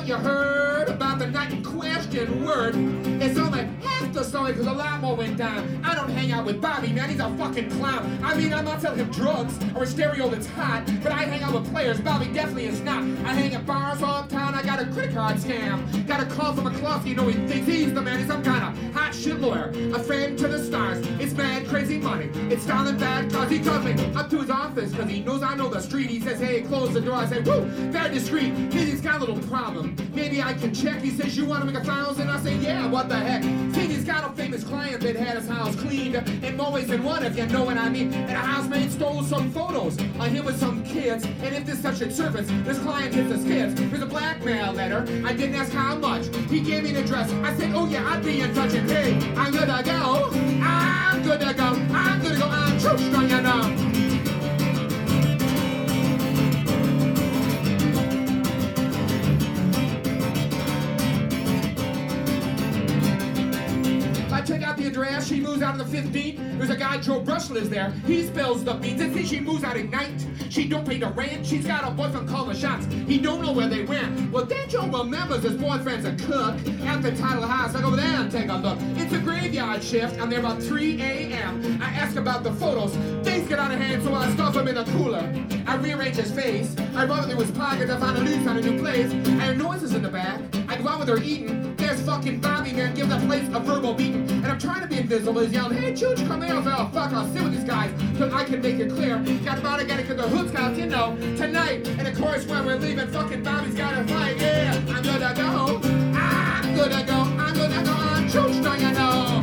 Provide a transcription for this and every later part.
what you heard about the night in question. Word, it's only half the story because a lot more went down. I don't hang out with Bobby, man, he's a fucking clown. I mean, I'm not selling him drugs or a stereo that's hot, but I hang out with players. Bobby definitely is not. I hang at bars all the time. I got a credit card scam. Got a call from McCloskey, you know, he thinks he's the man. He's some kind of hot shit lawyer. A friend to the stars. It's mad crazy money. It's styling bad cause he tells me up to his office because he knows I know the street. He says, hey, close the door. I say, woo, very discreet. He's got a little problem. Maybe I can check. He says, you want to make 1,000? I say, yeah, what the heck? See, he's got a famous client that had his house cleaned and always in one, if you know what I mean. And a housemaid stole some photos of him with some kids. And if this such a service, this client hits his kids. Here's a blackmail letter. I didn't ask how much. He gave me an address. I said, oh yeah, I'd be in touch. And hey, I'm good to go. I'm good to go. I'm good to go. I'm true strong, you know. Check out the address. She moves out of the 15th. There's a guy, Joe Brush, lives there. He spills the beans. And see, she moves out at night. She don't pay the rent. She's got a boyfriend call the shots. He don't know where they went. Well, then Joe remembers his boyfriend's a cook at the title house. I go over there and take a look. It's a graveyard shift. I'm there about 3 a.m. I ask about the photos. Things get out of hand, so I stuff them in a cooler. I rearrange his face. I run through his pockets. I find a lease on a new place. I hear noises in the back. I go out with her eating. There's fucking Bobby there giving the place a verbal beating. And I'm trying to be invisible. He's yelling, hey, Chooch, come here. I was like, oh, fuck, I'll sit with these guys so I can make it clear. Got about it, gotta get the hood scouts, you know, tonight. And of course, when we're leaving, fucking Bobby's gotta fight. Yeah, I'm good to go. I'm good to go. I'm good to go. I'm Chooch, don't you know?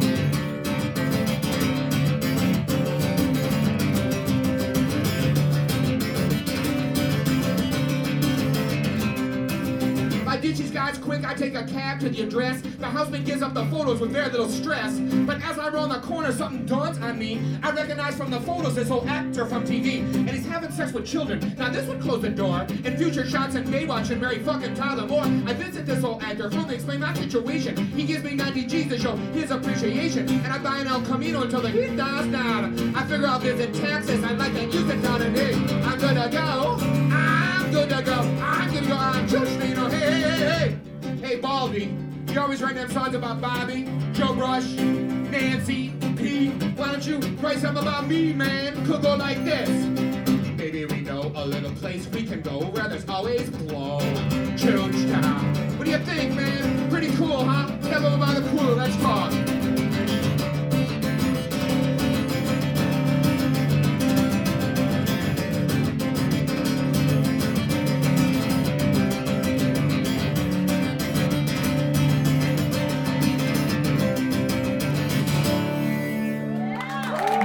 I ditch these guys quick, I take a cab to the address. The houseman gives up the photos with very little stress. But as I round the corner, something dawns on me. I recognize from the photos this old actor from TV. And he's having sex with children. Now this would close the door. In future shots and Baywatch and Mary fucking Tyler Moore. I visit this old actor, finally explain my situation. He gives me 90 G's to show his appreciation. And I buy an El Camino until the heat dies down. I figure I'll visit Texas, I'd like to use it down and hey, I'm good to go. I'm good to go. I'm good to go. I'm just, you know, hey. Hey, Baldy, you always write them songs about Bobby, Joe Brush, Nancy, Pete. Why don't you write something about me, man? Could go like this. Maybe we know a little place we can go where there's always glow. Choo